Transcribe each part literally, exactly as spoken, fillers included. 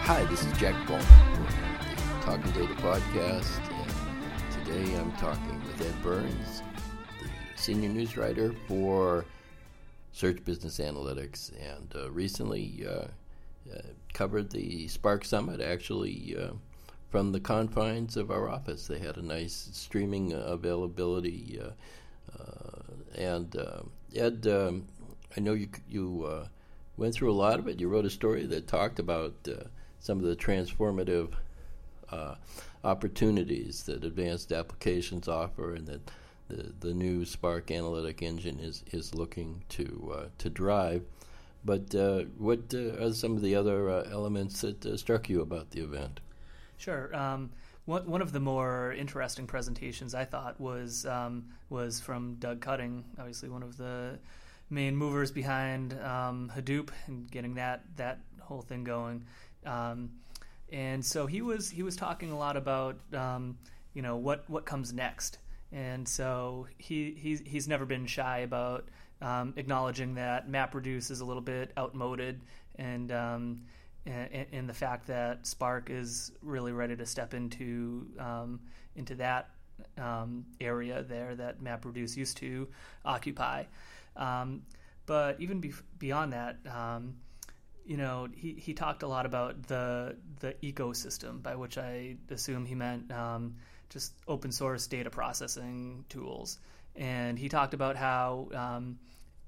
Hi, this is Jack Ball with the Talking Data Podcast, and today I'm talking with Ed Burns, the senior news writer for Search Business Analytics, and uh, recently uh, uh, covered the Spark Summit, actually uh, from the confines of our office. They had a nice streaming uh, availability, uh, uh, and uh, Ed, um, I know you, you uh, went through a lot of it. You wrote a story that talked about uh, some of the transformative uh, opportunities that advanced applications offer, and that the, the new Spark Analytic Engine is, is looking to uh, to drive. But uh, what uh, are some of the other uh, elements that uh, struck you about the event? Sure. Um, one one of the more interesting presentations I thought was um, was from Doug Cutting, obviously one of the main movers behind um, Hadoop and getting that that whole thing going. Um, and so he was he was talking a lot about um, you know what, what comes next, and so he he's he's never been shy about um, acknowledging that MapReduce is a little bit outmoded, and um, and, and the fact that Spark is really ready to step into um, into that um, area there that MapReduce used to occupy. Um, but even be- beyond that. Um, You know, he, he talked a lot about the the ecosystem, by which I assume he meant um, just open source data processing tools. And he talked about how um,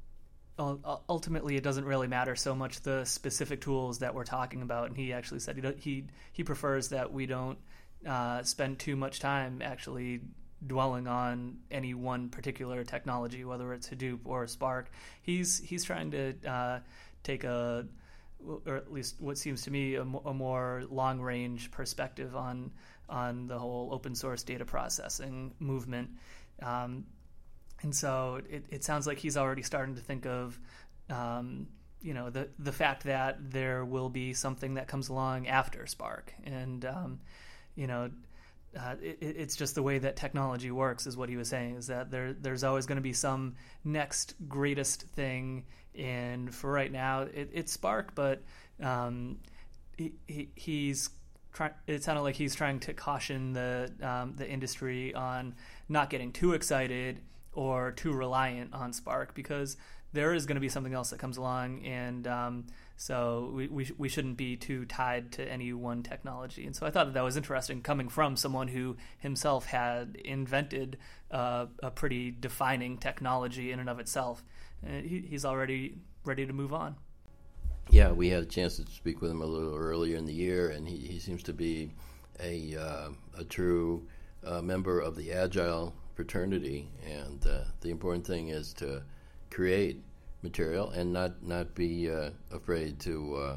ultimately it doesn't really matter so much the specific tools that we're talking about. And he actually said he he, he prefers that we don't uh, spend too much time actually dwelling on any one particular technology, whether it's Hadoop or Spark. He's he's trying to uh, take a or at least what seems to me a, a more long-range perspective on on the whole open source data processing movement. Um, and so it, it sounds like he's already starting to think of, um, you know, the the fact that there will be something that comes along after Spark. And, um, you know, uh, it, it's just the way that technology works, is what he was saying, is that there there's always going to be some next greatest thing. And for right now, it, it's Spark, but um, he, he, he's trying. It sounded like he's trying to caution the um, the industry on not getting too excited or too reliant on Spark, because there is going to be something else that comes along, and um, so we we, we shouldn't be too tied to any one technology. And so I thought that that was interesting, coming from someone who himself had invented uh, a pretty defining technology in and of itself. Uh, he, he's already ready to move on. Yeah, we had a chance to speak with him a little earlier in the year, and he, he seems to be a uh, a true uh, member of the Agile fraternity. And uh, the important thing is to create material and not not be uh, afraid to uh,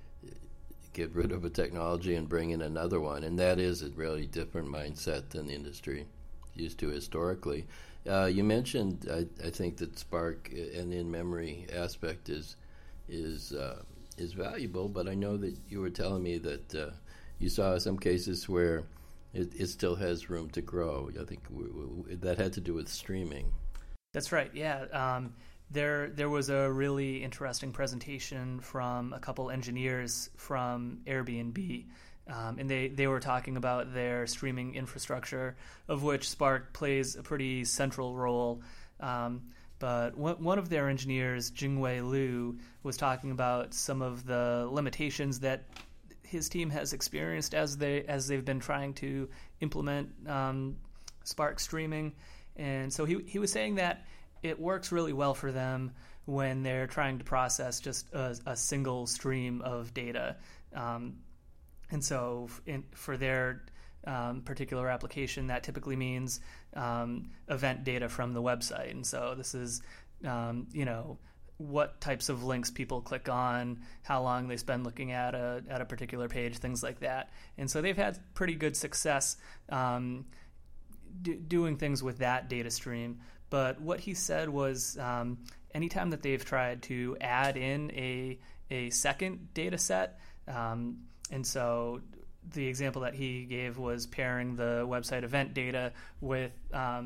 get rid of a technology and bring in another one. And that is a really different mindset than the industry used to historically. Uh, you mentioned, I, I think, that Spark and the in-memory aspect is is uh, is valuable, but I know that you were telling me that uh, you saw some cases where it, it still has room to grow. I think w- w- that had to do with streaming. That's right. Yeah. Um, there there was a really interesting presentation from a couple engineers from Airbnb. Um, and they, they were talking about their streaming infrastructure, of which Spark plays a pretty central role. Um, but one, one of their engineers, Jingwei Liu, was talking about some of the limitations that his team has experienced as they as they've been trying to implement um, Spark streaming. And so he he was saying that it works really well for them when they're trying to process just a, a single stream of data. Um, And so in, for their um, particular application, that typically means um, event data from the website. And so this is, um, you know, what types of links people click on, how long they spend looking at a at a particular page, things like that. And so they've had pretty good success um, do, doing things with that data stream. But what he said was um, anytime that they've tried to add in a, a second data set, um, and so the example that he gave was pairing the website event data with um,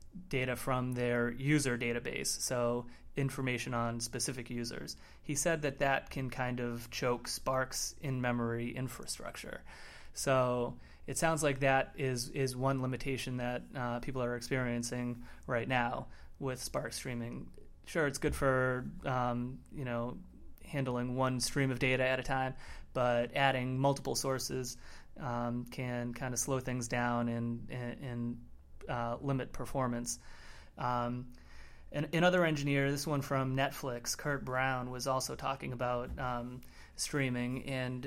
data from their user database, so information on specific users. He said that that can kind of choke Spark's in-memory infrastructure. So it sounds like that is, is one limitation that uh, people are experiencing right now with Spark streaming. Sure, it's good for um, you know handling one stream of data at a time, but adding multiple sources um, can kind of slow things down and, and, and uh, limit performance. Um, and another engineer, this one from Netflix, Kurt Brown, was also talking about um, streaming, and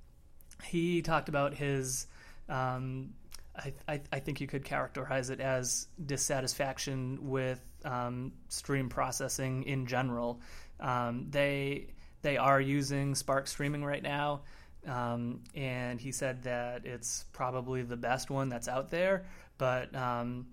he talked about his, um, I, I, I think you could characterize it as dissatisfaction with um, stream processing in general. Um, they they are using Spark streaming right now, um, and he said that it's probably the best one that's out there, but um,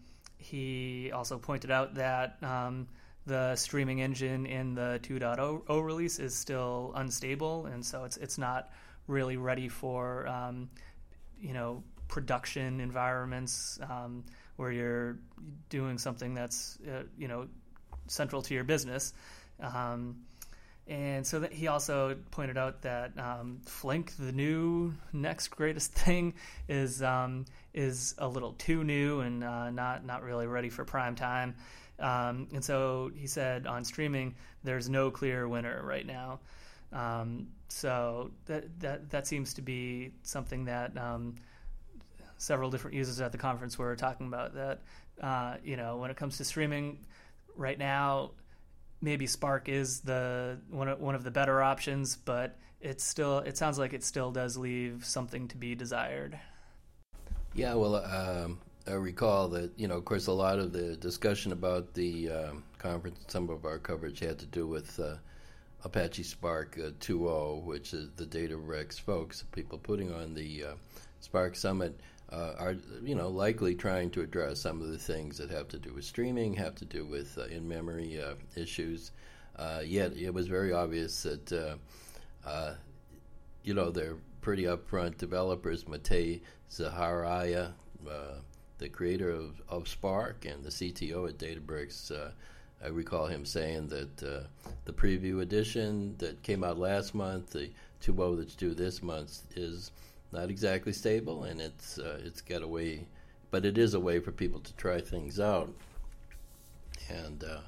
he also pointed out that um, the streaming engine in the two point oh release is still unstable, and so it's it's not really ready for um, you know production environments um, where you're doing something that's uh, you know central to your business. Um, and so that he also pointed out that um, Flink, the new next greatest thing, is um, is a little too new and uh, not not really ready for prime time. Um, and so he said on streaming, there's no clear winner right now. Um, so that that that seems to be something that um, several different users at the conference were talking about. That uh, you know, when it comes to streaming, right now, maybe Spark is the one of, one of the better options, but it's still it sounds like it still does leave something to be desired. Yeah, well, um, I recall that you know, of course, a lot of the discussion about the um, conference, some of our coverage had to do with Uh, Apache Spark uh, two point oh, which is the Databricks folks, people putting on the uh, Spark Summit, uh, are you know likely trying to address some of the things that have to do with streaming, have to do with uh, in-memory uh, issues. Uh, yet it was very obvious that uh, uh, you know they're pretty upfront developers. Matei Zaharia, uh, the creator of, of Spark and the C T O at Databricks. Uh, I recall him saying that uh, the preview edition that came out last month, the two point oh that's due this month, is not exactly stable, and it's uh, it's got a way, but it is a way for people to try things out. And uh,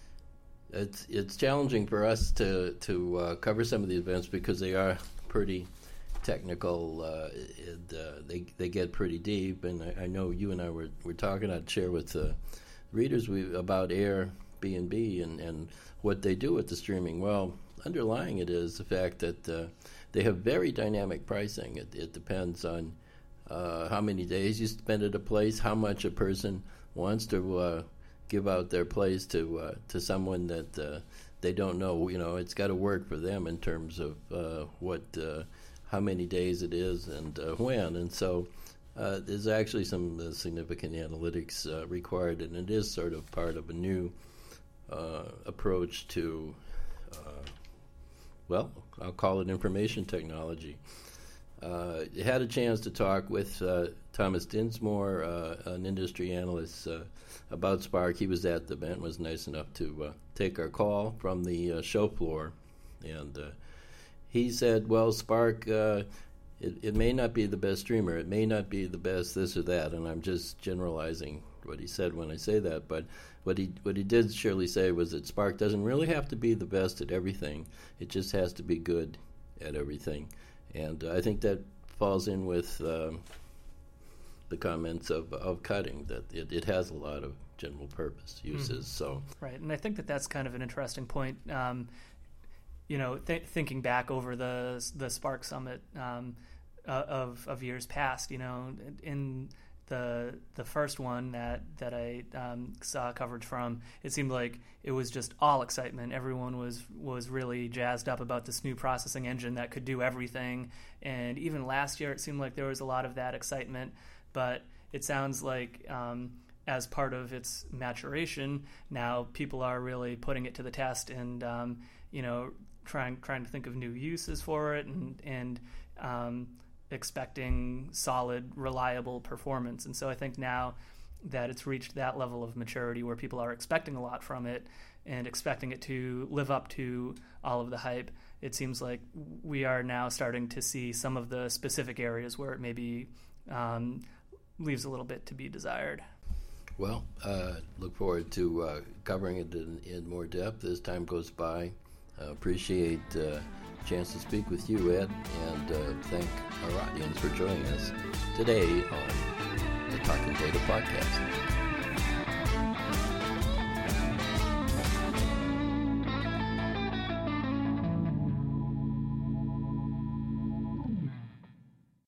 it's it's challenging for us to to uh, cover some of these events because they are pretty technical. Uh, and, uh, they they get pretty deep, and I, I know you and I were were talking. I'd share with uh, readers we about Air. B and B and, and what they do with the streaming. Well, underlying it is the fact that uh, they have very dynamic pricing. It, it depends on uh, how many days you spend at a place, how much a person wants to uh, give out their place to uh, to someone that uh, they don't know. You know, it's got to work for them in terms of uh, what, uh, how many days it is and uh, when. And so uh, there's actually some uh, significant analytics uh, required, and it is sort of part of a new Uh, approach to, uh, well, I'll call it information technology. Uh, had a chance to talk with uh, Thomas Dinsmore, uh, an industry analyst, uh, about Spark. He was at the event, was nice enough to uh, take our call from the uh, show floor. And uh, he said, well, Spark, uh, it, it may not be the best streamer. It may not be the best this or that. And I'm just generalizing what he said when I say that, but what he what he did surely say was that Spark doesn't really have to be the best at everything. It just has to be good at everything, and uh, I think that falls in with um, the comments of of cutting, that it, it has a lot of general purpose uses. Mm-hmm. So right, and I think that that's kind of an interesting point. Um, you know, th- thinking back over the the Spark Summit um, uh, of of years past, you know, in The the first one that that I um, saw coverage from, it seemed like it was just all excitement. Everyone was was really jazzed up about this new processing engine that could do everything. And even last year, it seemed like there was a lot of that excitement. But it sounds like um, as part of its maturation, now people are really putting it to the test and um, you know trying trying to think of new uses for it and and um, expecting solid, reliable performance. And so I think now that it's reached that level of maturity where people are expecting a lot from it and expecting it to live up to all of the hype. It seems like we are now starting to see some of the specific areas where it maybe um, leaves a little bit to be desired. Well, uh, look forward to uh, covering it in, in more depth as time goes by. Uh, appreciate uh, a chance to speak with you, Ed, and uh, thank our audience for joining us today on the Talking Data Podcast.